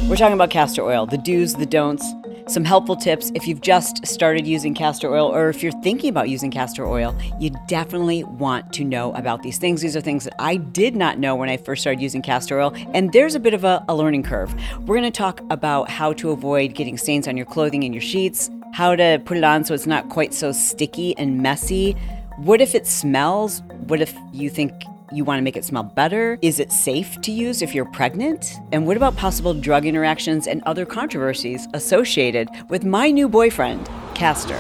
We're talking about castor oil, the do's, the don'ts, some helpful tips. If you've just started using castor oil or if you're thinking about using castor oil, you definitely want to know about these things. These are things that I did not know when I first started using castor oil, and there's a bit of a learning curve. We're going to talk about how to avoid getting stains on your clothing and your sheets, how to put it on so it's not quite so sticky and messy. What if it smells? What if you think you want to make it smell better? Is it safe to use if you're pregnant? And what about possible drug interactions and other controversies associated with my new boyfriend, castor?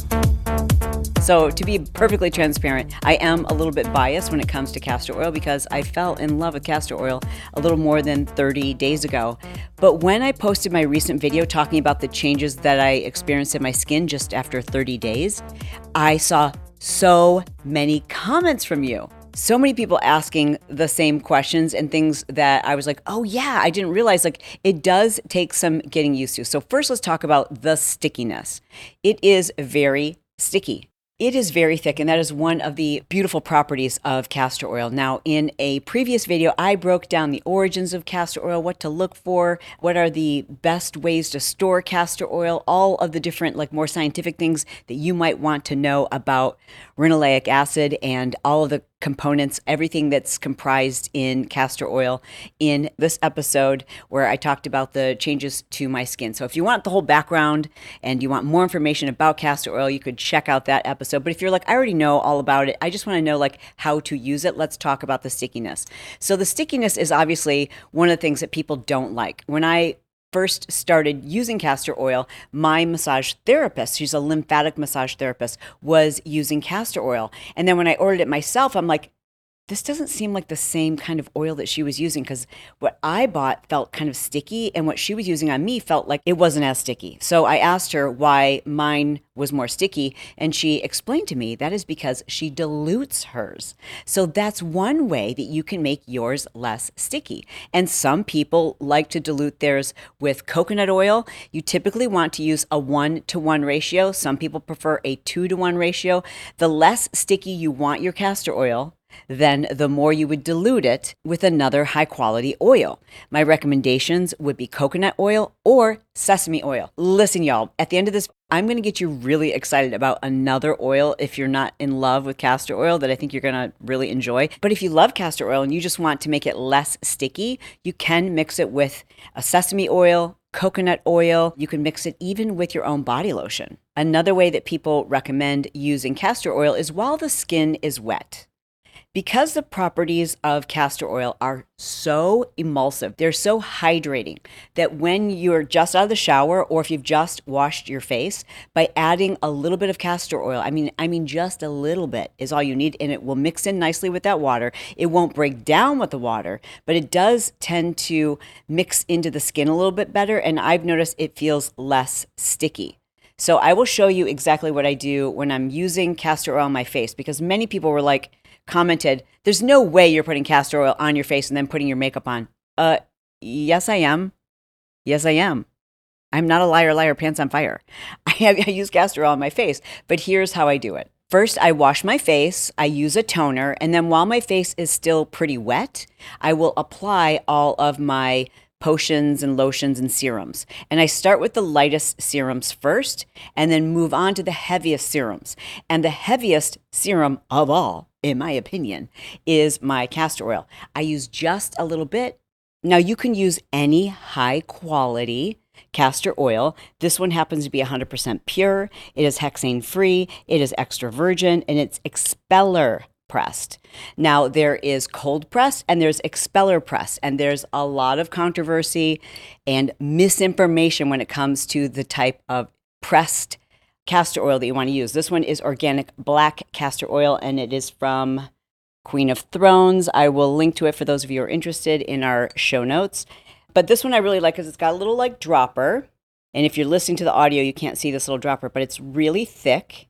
So to be perfectly transparent, I am a little bit biased when it comes to castor oil because I fell in love with castor oil a little more than 30 days ago. But when I posted my recent video talking about the changes that I experienced in my skin just after 30 days, I saw so many comments from you. So many people asking the same questions and things that I was like, oh yeah, I didn't realize, like, it does take some getting used to. So first, let's talk about the stickiness. It is very sticky. It is very thick, and that is one of the beautiful properties of castor oil. Now, in a previous video, I broke down the origins of castor oil, what to look for, what are the best ways to store castor oil, all of the different, like, more scientific things that you might want to know about linoleic acid and all of the components, everything that's comprised in castor oil in this episode where I talked about the changes to my skin. So if you want the whole background and you want more information about castor oil, you could check out that episode. But if you're like, I already know all about it, I just want to know like how to use it, let's talk about the stickiness. So the stickiness is obviously one of the things that people don't like. When I first started using castor oil, my massage therapist, she's a lymphatic massage therapist, was using castor oil. And then when I ordered it myself, I'm like, this doesn't seem like the same kind of oil that she was using, because what I bought felt kind of sticky and what she was using on me felt like it wasn't as sticky. So I asked her why mine was more sticky, and she explained to me that is because she dilutes hers. So that's one way that you can make yours less sticky. And some people like to dilute theirs with coconut oil. You typically want to use a 1-to-1 ratio. Some people prefer a 2-to-1 ratio. The less sticky you want your castor oil, then the more you would dilute it with another high quality oil. My recommendations would be coconut oil or sesame oil. Listen, y'all, at the end of this, I'm going to get you really excited about another oil if you're not in love with castor oil that I think you're going to really enjoy. But if you love castor oil and you just want to make it less sticky, you can mix it with a sesame oil, coconut oil. You can mix it even with your own body lotion. Another way that people recommend using castor oil is while the skin is wet. Because the properties of castor oil are so emulsive, they're so hydrating, that when you're just out of the shower or if you've just washed your face, by adding a little bit of castor oil, I mean just a little bit is all you need, and it will mix in nicely with that water. It won't break down with the water, but it does tend to mix into the skin a little bit better, and I've noticed it feels less sticky. So I will show you exactly what I do when I'm using castor oil on my face, because many people were like, commented, there's no way you're putting castor oil on your face and then putting your makeup on. Yes, I am. Yes, I am. I'm not a liar, pants on fire. I use castor oil on my face, but here's how I do it. First, I wash my face, I use a toner, and then while my face is still pretty wet, I will apply all of my potions and lotions and serums. And I start with the lightest serums first and then move on to the heaviest serums. And the heaviest serum of all, in my opinion, is my castor oil. I use just a little bit. Now you can use any high quality castor oil. This one happens to be 100% pure. It is hexane free. It is extra virgin, and it's expeller pressed. Now there is cold pressed and there's expeller pressed, and there's a lot of controversy and misinformation when it comes to the type of pressed castor oil that you want to use. This one is organic black castor oil, and it is from Queen of Thrones. I will link to it for those of you who are interested in our show notes. But this one I really like because it's got a little like dropper. And if you're listening to the audio, you can't see this little dropper, but it's really thick.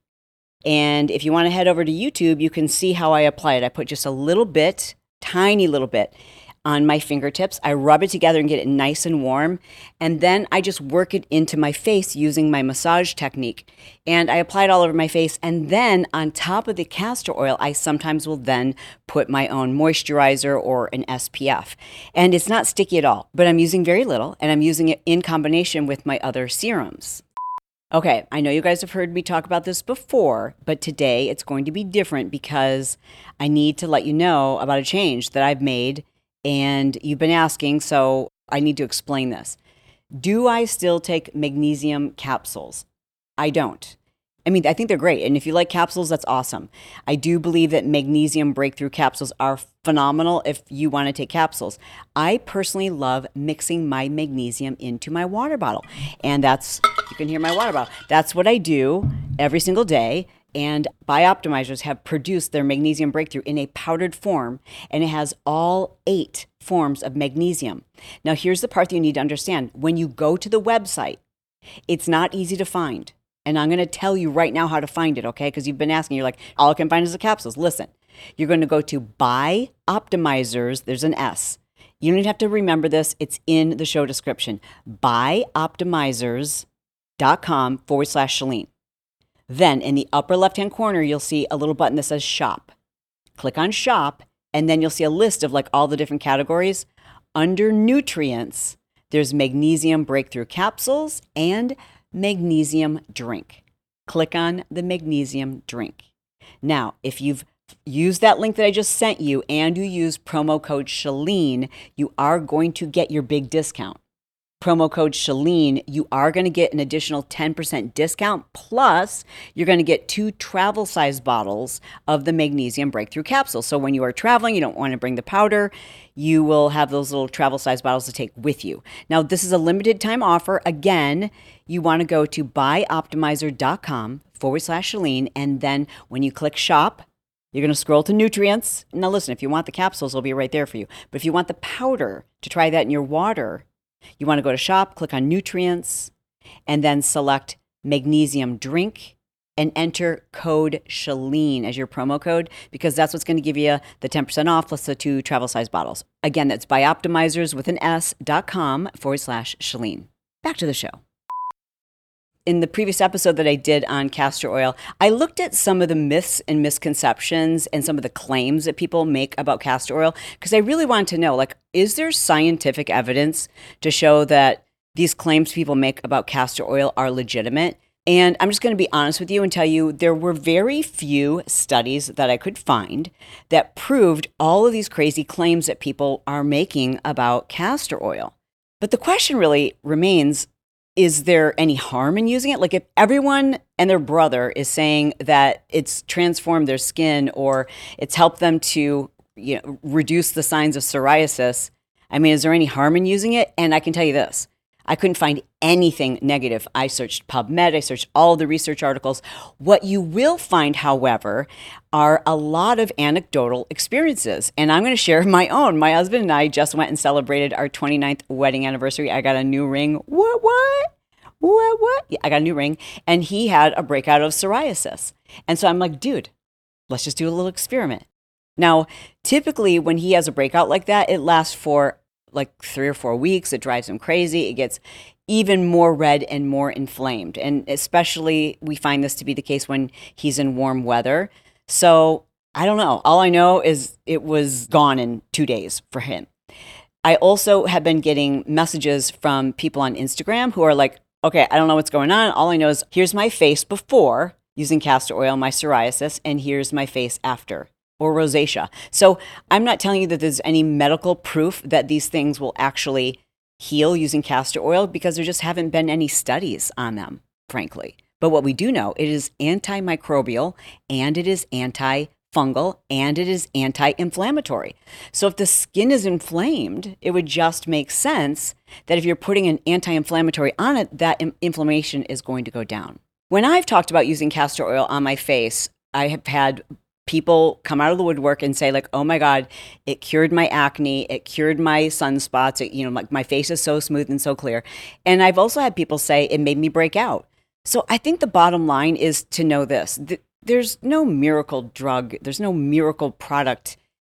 And if you want to head over to YouTube, you can see how I apply it. I put just a little bit, tiny little bit on my fingertips. I rub it together and get it nice and warm. And then I just work it into my face using my massage technique. And I apply it all over my face. And then on top of the castor oil, I sometimes will then put my own moisturizer or an SPF. And it's not sticky at all, but I'm using very little, and I'm using it in combination with my other serums. Okay, I know you guys have heard me talk about this before, but today it's going to be different because I need to let you know about a change that I've made, and you've been asking, so I need to explain this. Do I still take magnesium capsules? I don't. I mean, I think they're great, and if you like capsules, that's awesome. I do believe that magnesium breakthrough capsules are phenomenal if you want to take capsules. I personally love mixing my magnesium into my water bottle, and you can hear my water bottle. That's what I do every single day, and Bioptimizers have produced their magnesium breakthrough in a powdered form, and it has all 8 forms of magnesium. Now, here's the part that you need to understand. When you go to the website, it's not easy to find. And I'm going to tell you right now how to find it, okay? Because you've been asking, you're like, all I can find is the capsules. Listen, you're going to go to Bioptimizers, there's an S. You don't even have to remember this. It's in the show description. Bioptimizers.com/Chalene. Then in the upper left-hand corner, you'll see a little button that says shop. Click on shop, and then you'll see a list of like all the different categories. Under nutrients, there's magnesium breakthrough capsules and magnesium drink. Click on the magnesium drink. Now, if you've used that link that I just sent you and you use promo code Chalene, you are going to get your big discount. Promo code Chalene, you are going to get an additional 10% discount, plus you're going to get 2 travel size bottles of the magnesium breakthrough capsule. So when you are traveling, you don't want to bring the powder, you will have those little travel size bottles to take with you. Now, this is a limited time offer. Again, you want to go to bioptimizer.com/Chalene, and then when you click shop, you're going to scroll to nutrients. Now listen, if you want the capsules, it'll be right there for you. But if you want the powder to try that in your water, you want to go to shop, click on nutrients, and then select magnesium drink and enter code Chalene as your promo code, because that's what's going to give you the 10% off plus the 2 travel size bottles. Again, that's bioptimizers with an S.com/Chalene. Back to the show. In the previous episode that I did on castor oil, I looked at some of the myths and misconceptions and some of the claims that people make about castor oil, because I really wanted to know, like, is there scientific evidence to show that these claims people make about castor oil are legitimate? And I'm just going to be honest with you and tell you there were very few studies that I could find that proved all of these crazy claims that people are making about castor oil. But the question really remains, is there any harm in using it? Like, if everyone and their brother is saying that it's transformed their skin or it's helped them to, reduce the signs of psoriasis, I mean, is there any harm in using it? And I can tell you this, I couldn't find anything negative. I searched PubMed, I searched all the research articles. What you will find, however, are a lot of anecdotal experiences. And I'm going to share my own. My husband and I just went and celebrated our 29th wedding anniversary. I got a new ring. What? Yeah, I got a new ring. And he had a breakout of psoriasis. And so I'm like, dude, let's just do a little experiment. Now, typically when he has a breakout like that, it lasts for like 3 or 4 weeks. It drives him crazy. It gets even more red and more inflamed. And especially we find this to be the case when he's in warm weather. So I don't know. All I know is it was gone in 2 days for him. I also have been getting messages from people on Instagram who are like, okay, I don't know what's going on. All I know is here's my face before using castor oil, my psoriasis, and here's my face after, or rosacea. So I'm not telling you that there's any medical proof that these things will actually heal using castor oil, because there just haven't been any studies on them, frankly. But what we do know, it is antimicrobial and it is antifungal and it is anti-inflammatory. So if the skin is inflamed, it would just make sense that if you're putting an anti-inflammatory on it, that inflammation is going to go down. When I've talked about using castor oil on my face, I have had people come out of the woodwork and say, like, oh my God, it cured my acne, it cured my sunspots, like my face is so smooth and so clear. And I've also had people say it made me break out. So I think the bottom line is to know this. There's no miracle drug, there's no miracle product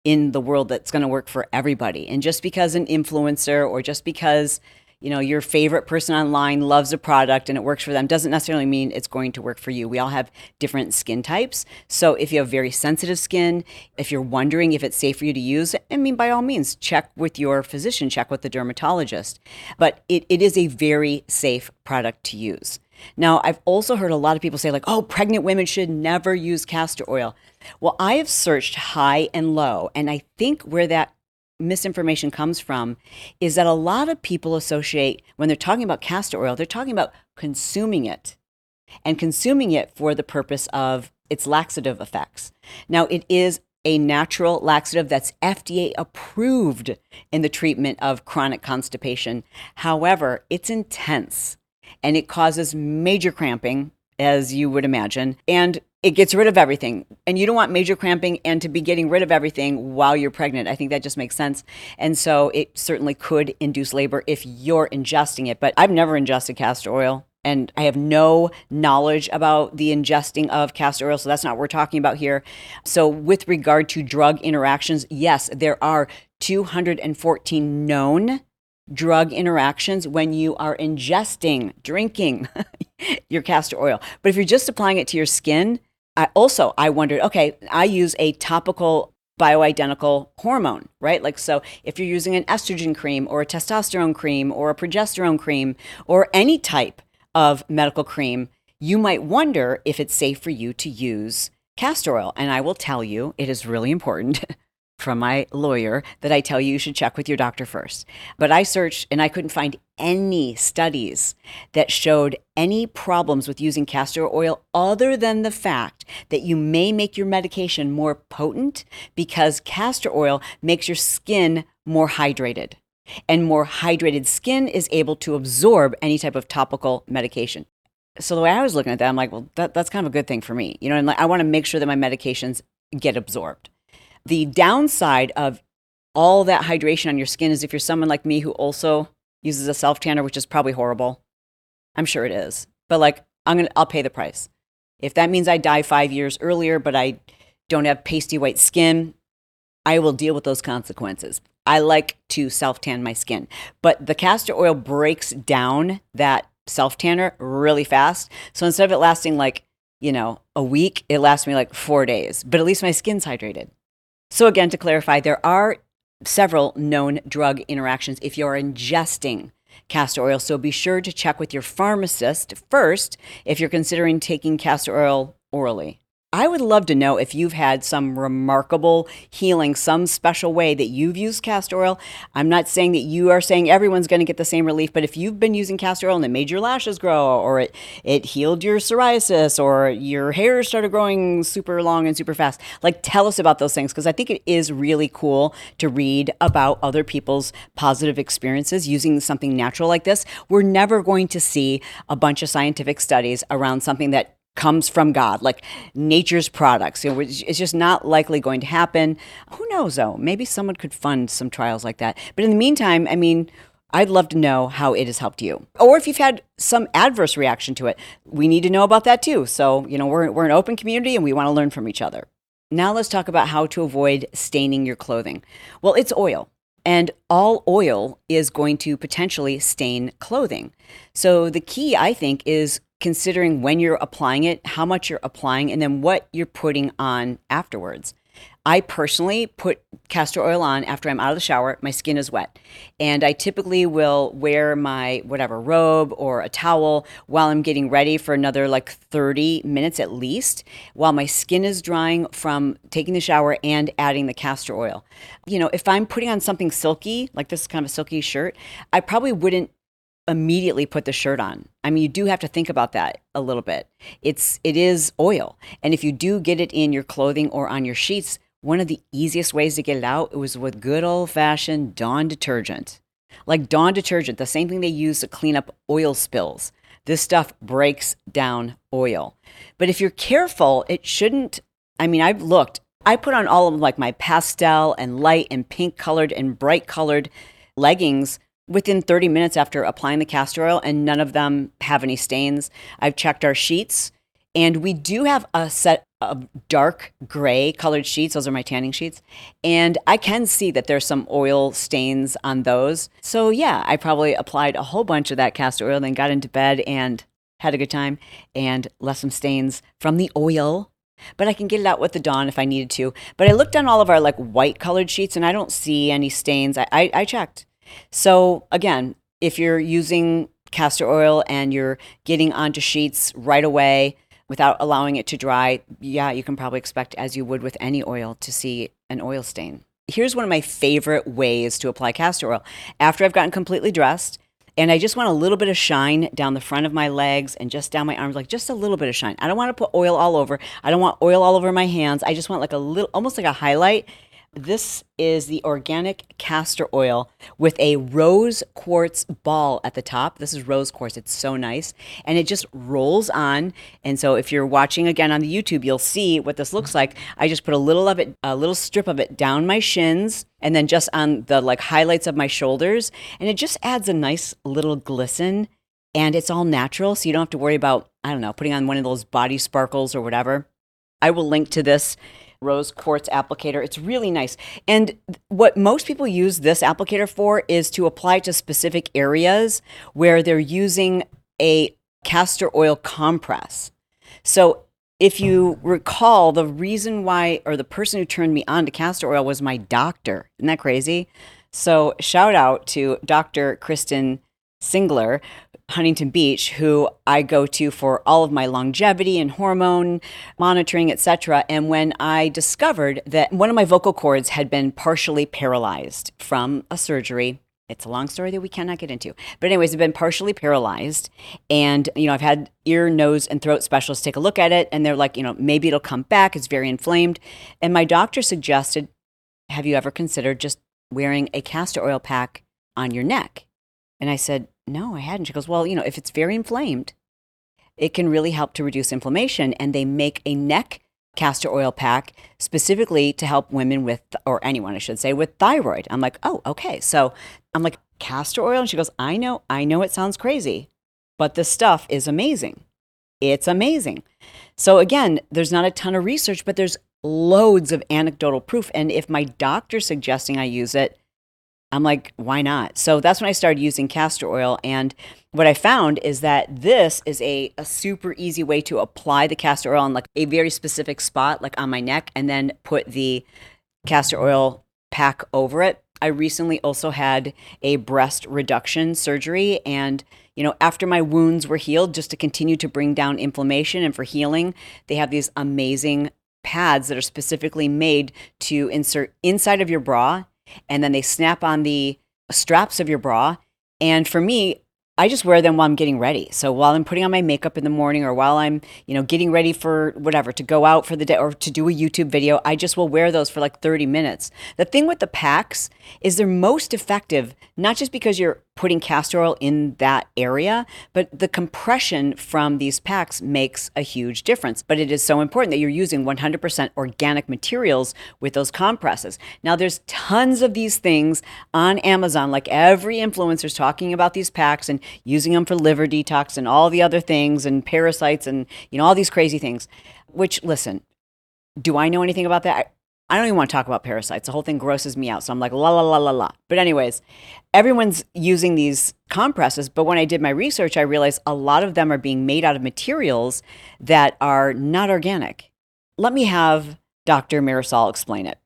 in the world that's going to work for everybody. And just because an influencer or just because your favorite person online loves a product and it works for them doesn't necessarily mean it's going to work for you. We all have different skin types. So if you have very sensitive skin, if you're wondering if it's safe for you to use, by all means, check with your physician, check with the dermatologist. But it is a very safe product to use. Now, I've also heard a lot of people say oh, pregnant women should never use castor oil. Well, I have searched high and low, and I think where that misinformation comes from is that a lot of people associate, when they're talking about castor oil, they're talking about consuming it and consuming it for the purpose of its laxative effects. Now, it is a natural laxative that's FDA approved in the treatment of chronic constipation. However, it's intense and it causes major cramping, as you would imagine, and it gets rid of everything. And you don't want major cramping and to be getting rid of everything while you're pregnant. I think that just makes sense. And so it certainly could induce labor if you're ingesting it. But I've never ingested castor oil, and I have no knowledge about the ingesting of castor oil. So that's not what we're talking about here. So with regard to drug interactions, yes, there are 214 known drug interactions when you are drinking your castor oil. But if you're just applying it to your skin, I wondered, okay, I use a topical bioidentical hormone, right? So if you're using an estrogen cream or a testosterone cream or a progesterone cream or any type of medical cream, you might wonder if it's safe for you to use castor oil. And I will tell you, it is really important from my lawyer that I tell you should check with your doctor first. But I searched and I couldn't find any studies that showed any problems with using castor oil other than the fact that you may make your medication more potent because castor oil makes your skin more hydrated. And more hydrated skin is able to absorb any type of topical medication. So the way I was looking at that, I'm like, well, that's kind of a good thing for me. And I want to make sure that my medications get absorbed. The downside of all that hydration on your skin is if you're someone like me who also uses a self-tanner, which is probably horrible. I'm sure it is. But I'll pay the price. If that means I die 5 years earlier, but I don't have pasty white skin, I will deal with those consequences. I like to self-tan my skin. But the castor oil breaks down that self-tanner really fast. So instead of it lasting a week, it lasts me 4 days. But at least my skin's hydrated. So again, to clarify, there are several known drug interactions if you're ingesting castor oil. So be sure to check with your pharmacist first if you're considering taking castor oil orally. I would love to know if you've had some remarkable healing, some special way that you've used castor oil. I'm not saying that you are saying everyone's going to get the same relief, but if you've been using castor oil and it made your lashes grow, or it healed your psoriasis, or your hair started growing super long and super fast, tell us about those things, because I think it is really cool to read about other people's positive experiences using something natural like this. We're never going to see a bunch of scientific studies around something that comes from God, like nature's products. It's just not likely going to happen. Who knows, though? Maybe someone could fund some trials like that. But in the meantime, I'd love to know how it has helped you. Or if you've had some adverse reaction to it, we need to know about that too. So, we're an open community and we want to learn from each other. Now let's talk about how to avoid staining your clothing. Well, it's oil. And all oil is going to potentially stain clothing. So the key, I think, is considering when you're applying it, how much you're applying, and then what you're putting on afterwards. I personally put castor oil on after I'm out of the shower. My skin is wet. And I typically will wear my robe or a towel while I'm getting ready for another 30 minutes at least, while my skin is drying from taking the shower and adding the castor oil. If I'm putting on something silky, like this kind of a silky shirt, I probably wouldn't immediately put the shirt on. You do have to think about that a little bit. It is oil. And if you do get it in your clothing or on your sheets, one of the easiest ways to get it out was with good old-fashioned Dawn detergent. Dawn detergent, the same thing they use to clean up oil spills. This stuff breaks down oil. But if you're careful, it shouldn't. I've looked. I put on all of my pastel and light and pink colored and bright colored leggings within 30 minutes after applying the castor oil, and none of them have any stains. I've checked our sheets, and we do have a set dark gray colored sheets. Those are my tanning sheets. And I can see that there's some oil stains on those. So yeah, I probably applied a whole bunch of that castor oil, then got into bed and had a good time and left some stains from the oil. But I can get it out with the Dawn if I needed to. But I looked on all of our like white colored sheets and I don't see any stains. I checked. So again, if you're using castor oil and you're getting onto sheets right away without allowing it to dry, yeah, you can probably expect, as you would with any oil, to see an oil stain. Here's one of my favorite ways to apply castor oil. After I've gotten completely dressed, and I just want a little bit of shine down the front of my legs and just down my arms, like just a little bit of shine. I don't want to put oil all over. I don't want oil all over my hands. I just want like a little, almost like a highlight. This is the organic castor oil with a rose quartz ball at the top. This is rose quartz. It's so nice. And it just rolls on. And so if you're watching again on the YouTube, you'll see what this looks like. I just put a little of it, a little strip of it down my shins and then just on the like highlights of my shoulders. And it just adds a nice little glisten. And it's all natural. So you don't have to worry about, I don't know, putting on one of those body sparkles or whatever. I will link to this rose quartz applicator. It's really nice. And what most people use this applicator for is to apply to specific areas where they're using a castor oil compress. So if you recall, the reason why, or the person who turned me on to castor oil was my doctor. Isn't that crazy? So shout out to Dr. Kristen Singler, Huntington Beach, who I go to for all of my longevity and hormone monitoring, etc. And when I discovered that one of my vocal cords had been partially paralyzed from a surgery, it's a long story that we cannot get into. But anyways, it's been partially paralyzed. And, I've had ear, nose, and throat specialists take a look at it. And they're like, maybe it'll come back. It's very inflamed. And my doctor suggested, have you ever considered just wearing a castor oil pack on your neck? And I said, no, I hadn't. She goes, well, if it's very inflamed, it can really help to reduce inflammation. And they make a neck castor oil pack specifically to help women with, or anyone, I should say, with thyroid. I'm like, oh, okay. So I'm like, castor oil? And she goes, I know it sounds crazy, but the stuff is amazing. It's amazing. So again, there's not a ton of research, but there's loads of anecdotal proof. And if my doctor's suggesting I use it, I'm like, why not? So that's when I started using castor oil. And what I found is that this is a super easy way to apply the castor oil on like a very specific spot, like on my neck, and then put the castor oil pack over it. I recently also had a breast reduction surgery. And, after my wounds were healed, just to continue to bring down inflammation and for healing, they have these amazing pads that are specifically made to insert inside of your bra. And then they snap on the straps of your bra. And for me, I just wear them while I'm getting ready. So while I'm putting on my makeup in the morning or while I'm, getting ready for whatever, to go out for the day or to do a YouTube video, I just will wear those for like 30 minutes. The thing with the packs is they're most effective, not just because you're putting castor oil in that area, but the compression from these packs makes a huge difference. But it is so important that you're using 100% organic materials with those compresses. Now, there's tons of these things on Amazon, like every influencer's talking about these packs and using them for liver detox and all the other things and parasites and, all these crazy things, which, listen, do I know anything about that? I don't even want to talk about parasites. The whole thing grosses me out. So I'm like, la, la, la, la, la. But anyways, everyone's using these compresses. But when I did my research, I realized a lot of them are being made out of materials that are not organic. Let me have Dr. Marisol explain it.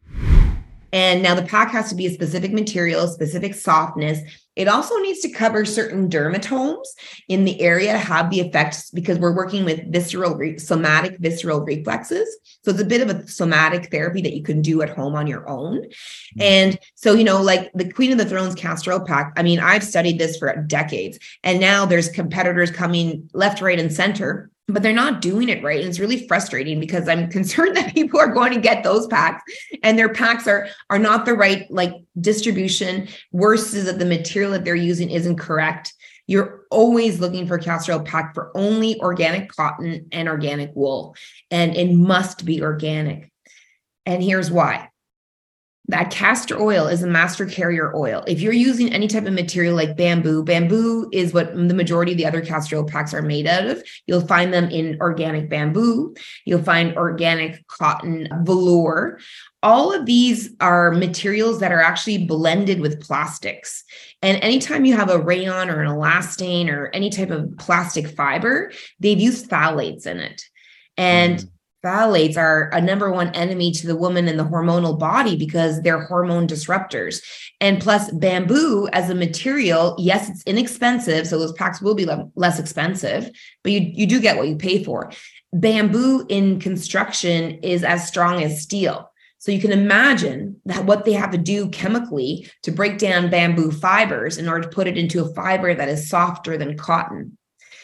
And now the pack has to be a specific material, specific softness. It also needs to cover certain dermatomes in the area to have the effects, because we're working with somatic visceral reflexes. So it's a bit of a somatic therapy that you can do at home on your own. And so, like the Queen of the Thrones castor oil pack, I've studied this for decades, and now there's competitors coming left, right, and center, but they're not doing it right. And it's really frustrating because I'm concerned that people are going to get those packs and their packs are not the right distribution. Worse is that the material that they're using isn't correct. You're always looking for castor oil pack for only organic cotton and organic wool, and it must be organic. And here's why. That castor oil is a master carrier oil. If you're using any type of material like bamboo is what the majority of the other castor oil packs are made out of. You'll find them in organic bamboo. You'll find organic cotton velour. All of these are materials that are actually blended with plastics. And anytime you have a rayon or an elastane or any type of plastic fiber, they've used phthalates in it. And phthalates are a number one enemy to the woman in the hormonal body because they're hormone disruptors. And plus, bamboo as a material, yes, it's inexpensive. So those packs will be less expensive, but you do get what you pay for. Bamboo in construction is as strong as steel. So you can imagine that what they have to do chemically to break down bamboo fibers in order to put it into a fiber that is softer than cotton.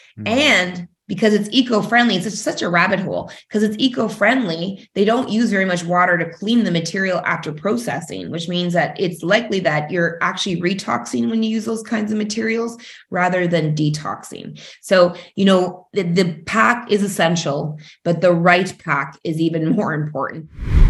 And because it's eco-friendly, it's such a rabbit hole. Because it's eco-friendly, they don't use very much water to clean the material after processing, which means that it's likely that you're actually retoxing when you use those kinds of materials rather than detoxing. So, the pack is essential, but the right pack is even more important.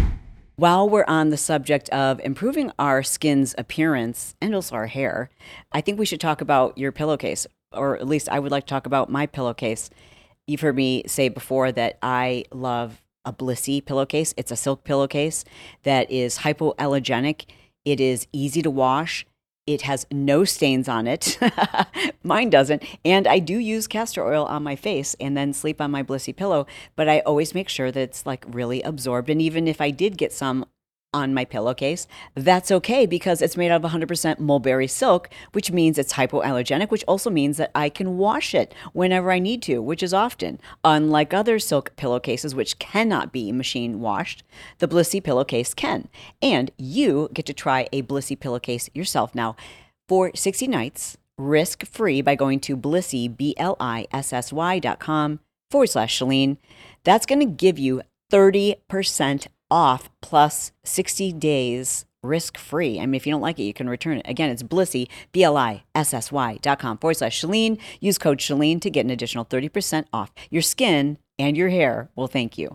While we're on the subject of improving our skin's appearance and also our hair, I think we should talk about your pillowcase, or at least I would like to talk about my pillowcase. You've heard me say before that I love a Blissy pillowcase. It's a silk pillowcase that is hypoallergenic. It is easy to wash. It has no stains on it. Mine doesn't. And I do use castor oil on my face and then sleep on my Blissy pillow, but I always make sure that it's like really absorbed. And even if I did get some on my pillowcase, that's okay because it's made out of 100% mulberry silk, which means it's hypoallergenic, which also means that I can wash it whenever I need to, which is often. Unlike other silk pillowcases, which cannot be machine washed, the Blissy pillowcase can. And you get to try a Blissy pillowcase yourself now for 60 nights, risk-free by going to Blissy, BLISSY.com/Chalene. That's going to give you 30% off plus 60 days risk-free. I mean, if you don't like it, you can return it. Again, it's Blissy, BLISSY.com/Chalene. Use code Chalene to get an additional 30% off. Your skin and your hair will thank you.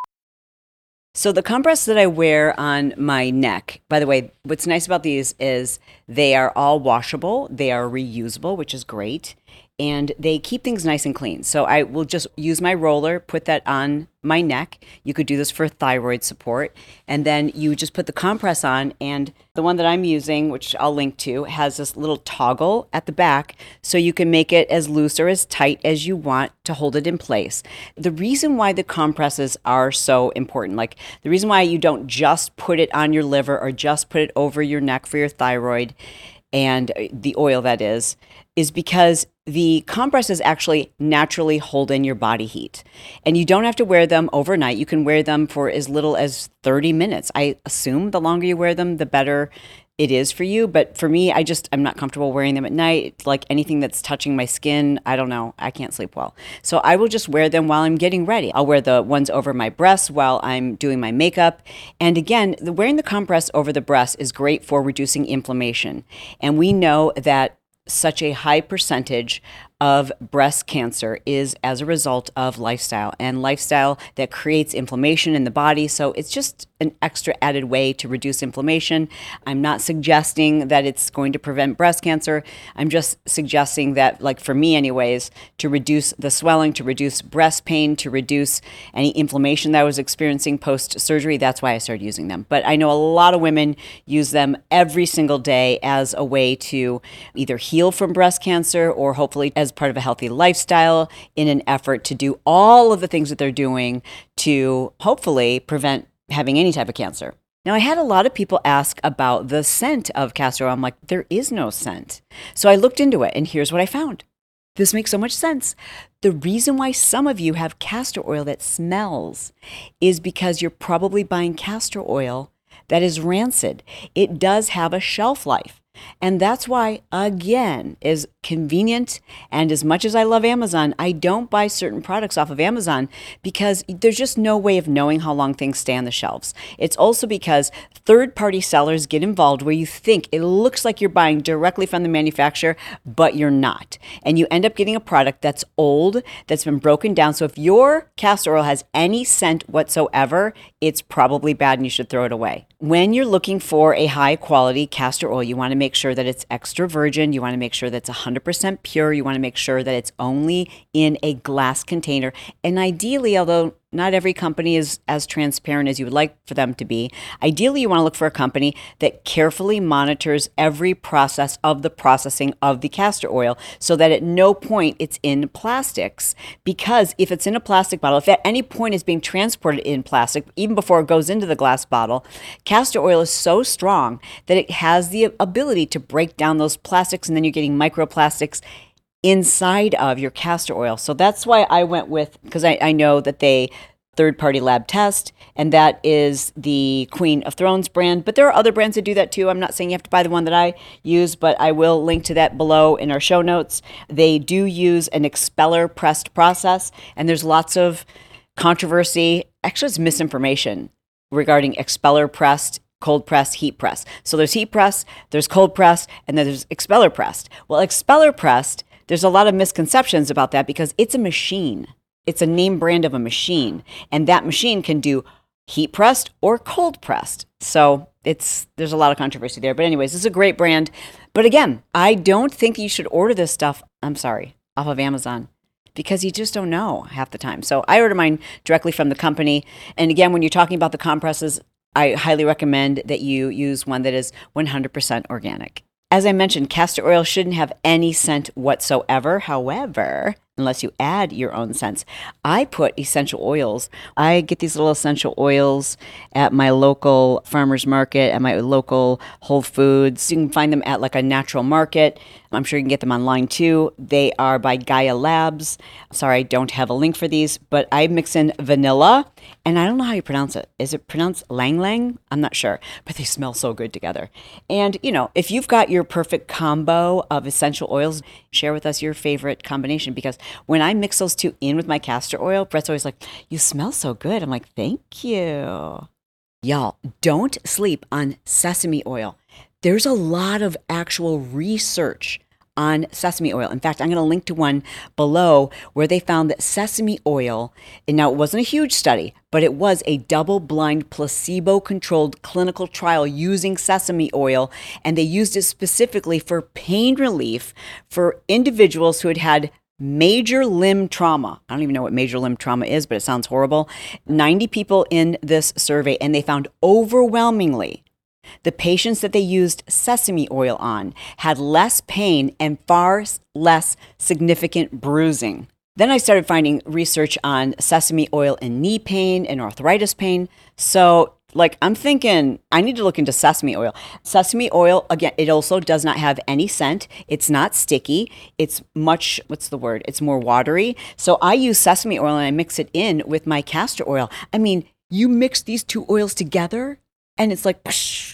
So the compress that I wear on my neck, by the way, what's nice about these is they are all washable. They are reusable, which is great. And they keep things nice and clean. So I will just use my roller, put that on my neck. You could do this for thyroid support. And then you just put the compress on. And the one that I'm using, which I'll link to, has this little toggle at the back. So you can make it as loose or as tight as you want to hold it in place. The reason why the compresses are so important, like the reason why you don't just put it on your liver or just put it over your neck for your thyroid and the oil that is because the compresses actually naturally hold in your body heat. And you don't have to wear them overnight. You can wear them for as little as 30 minutes. I assume the longer you wear them, the better it is for you. But for me, I'm not comfortable wearing them at night. It's like anything that's touching my skin, I don't know, I can't sleep well. So I will just wear them while I'm getting ready. I'll wear the ones over my breasts while I'm doing my makeup. And again, wearing the compress over the breast is great for reducing inflammation. And we know that such a high percentage of breast cancer is as a result of lifestyle that creates inflammation in the body. So it's just an extra added way to reduce inflammation. I'm not suggesting that it's going to prevent breast cancer. I'm just suggesting that, like for me anyways, to reduce the swelling, to reduce breast pain, to reduce any inflammation that I was experiencing post-surgery. That's why I started using them. But I know a lot of women use them every single day as a way to either heal from breast cancer or hopefully as part of a healthy lifestyle in an effort to do all of the things that they're doing to hopefully prevent having any type of cancer. Now, I had a lot of people ask about the scent of castor oil. I'm like, there is no scent. So I looked into it and here's what I found. This makes so much sense. The reason why some of you have castor oil that smells is because you're probably buying castor oil that is rancid. It does have a shelf life. And that's why, again, as convenient. And as much as I love Amazon, I don't buy certain products off of Amazon because there's just no way of knowing how long things stay on the shelves. It's also because third-party sellers get involved where you think it looks like you're buying directly from the manufacturer, but you're not. And you end up getting a product that's old, that's been broken down. So if your castor oil has any scent whatsoever, it's probably bad and you should throw it away. When you're looking for a high quality castor oil, you want to make sure that it's extra virgin. You want to make sure that it's 100% pure. You want to make sure that it's only in a glass container. And ideally, although not every company is as transparent as you would like for them to be, ideally you want to look for a company that carefully monitors every process of the processing of the castor oil so that at no point it's in plastics. Because if it's in a plastic bottle, if at any point it's being transported in plastic, even before it goes into the glass bottle, castor oil is so strong that it has the ability to break down those plastics, and then you're getting microplastics inside of your castor oil. So that's why I went with, because I know that they third-party lab test, and that is the Queen of Thrones brand. But there are other brands that do that too. I'm not saying you have to buy the one that I use, but I will link to that below in our show notes. They do use an expeller pressed process, and there's lots of controversy. Actually, it's misinformation regarding expeller pressed, cold pressed, heat pressed. So there's heat pressed, there's cold pressed, and then there's expeller pressed. Well, expeller pressed, there's a lot of misconceptions about that because it's a machine. It's a name brand of a machine, and that machine can do heat pressed or cold pressed. So there's a lot of controversy there. But anyways, this is a great brand. But again, I don't think you should order this stuff, off of Amazon, because you just don't know half the time. So I order mine directly from the company. And again, when you're talking about the compresses, I highly recommend that you use one that is 100% organic. As I mentioned, castor oil shouldn't have any scent whatsoever. However, unless you add your own scents, I put essential oils. I get these little essential oils at my local farmer's market, at my local Whole Foods. You can find them at like a natural market. I'm sure you can get them online too. They are by Gaia Labs. Sorry, I don't have a link for these, but I mix in vanilla, and I don't know how you pronounce it. Is it pronounced lang lang? I'm not sure, but they smell so good together. And, if you've got your perfect combo of essential oils, share with us your favorite combination, because when I mix those two in with my castor oil, Brett's always like, "You smell so good." I'm like, "Thank you." Y'all, don't sleep on sesame oil. There's a lot of actual research on sesame oil. In fact, I'm going to link to one below where they found that sesame oil, and now it wasn't a huge study, but it was a double-blind, placebo-controlled clinical trial using sesame oil, and they used it specifically for pain relief for individuals who had had major limb trauma. I don't even know what major limb trauma is, but it sounds horrible. 90 people in this survey, and they found overwhelmingly the patients that they used sesame oil on had less pain and far less significant bruising. Then I started finding research on sesame oil and knee pain and arthritis pain. So I'm thinking I need to look into sesame oil. Sesame oil, again, it also does not have any scent. It's not sticky. It's it's more watery. So I use sesame oil and I mix it in with my castor oil. I mean, you mix these two oils together and it's like, psh.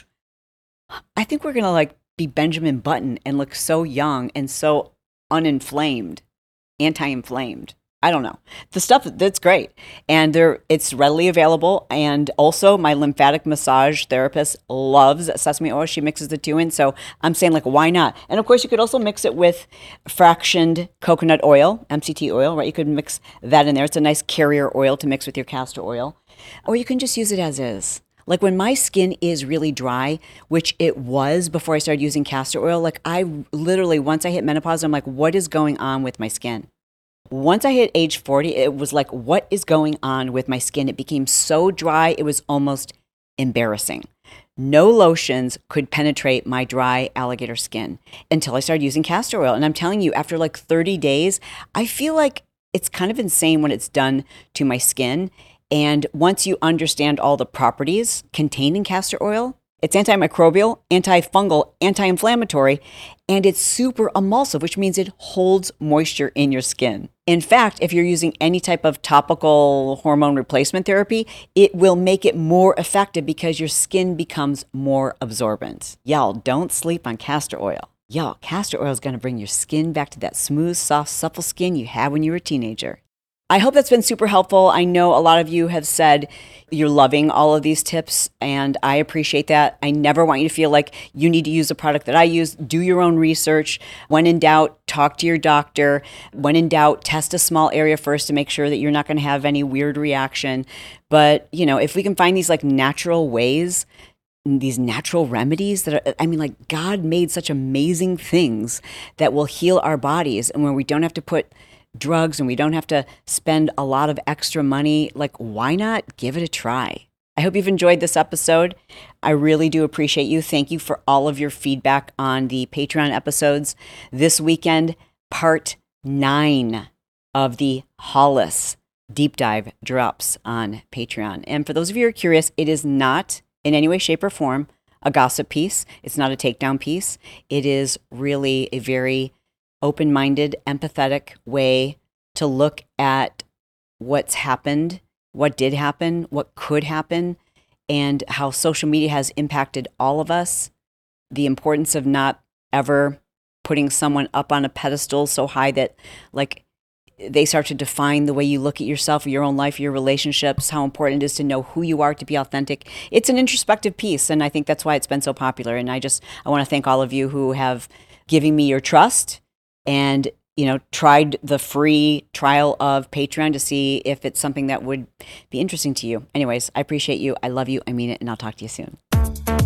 I think we're going to be Benjamin Button and look so young and so uninflamed, anti-inflamed. I don't know. The stuff that's great. And it's readily available. And also my lymphatic massage therapist loves sesame oil. She mixes the two in. So I'm saying why not? And of course you could also mix it with fractioned coconut oil, MCT oil, right? You could mix that in there. It's a nice carrier oil to mix with your castor oil. Or you can just use it as is. When my skin is really dry, which it was before I started using castor oil, I literally, once I hit menopause, I'm like, what is going on with my skin? Once I hit age 40, it was like, what is going on with my skin? It became so dry, it was almost embarrassing. No lotions could penetrate my dry alligator skin until I started using castor oil. And I'm telling you, after 30 days, I feel like it's kind of insane when it's done to my skin. And once you understand all the properties contained in castor oil, it's antimicrobial, antifungal, anti-inflammatory, and it's super emulsive, which means it holds moisture in your skin. In fact, if you're using any type of topical hormone replacement therapy, it will make it more effective because your skin becomes more absorbent. Y'all, don't sleep on castor oil. Y'all, castor oil is going to bring your skin back to that smooth, soft, supple skin you had when you were a teenager. I hope that's been super helpful. I know a lot of you have said you're loving all of these tips, and I appreciate that. I never want you to feel like you need to use a product that I use. Do your own research. When in doubt, talk to your doctor. When in doubt, test a small area first to make sure that you're not going to have any weird reaction. But, if we can find these like natural ways, these natural remedies that are, God made such amazing things that will heal our bodies, and where we don't have to put drugs and we don't have to spend a lot of extra money, like, why not give it a try? I hope you've enjoyed this episode. I really do appreciate you. Thank you for all of your feedback on the Patreon episodes. This weekend, part 9 of the Hollis deep dive drops on Patreon. And for those of you who are curious, it is not in any way, shape, or form a gossip piece. It's not a takedown piece. It is really a very open-minded, empathetic way to look at what's happened, what did happen, what could happen, and how social media has impacted all of us. The importance of not ever putting someone up on a pedestal so high that, like, they start to define the way you look at yourself, your own life, your relationships, how important it is to know who you are, to be authentic. It's an introspective piece, and I think that's why it's been so popular. And I want to thank all of you who have given me your trust and, tried the free trial of Patreon to see if it's something that would be interesting to you. Anyways, I appreciate you. I love you. I mean it. And I'll talk to you soon.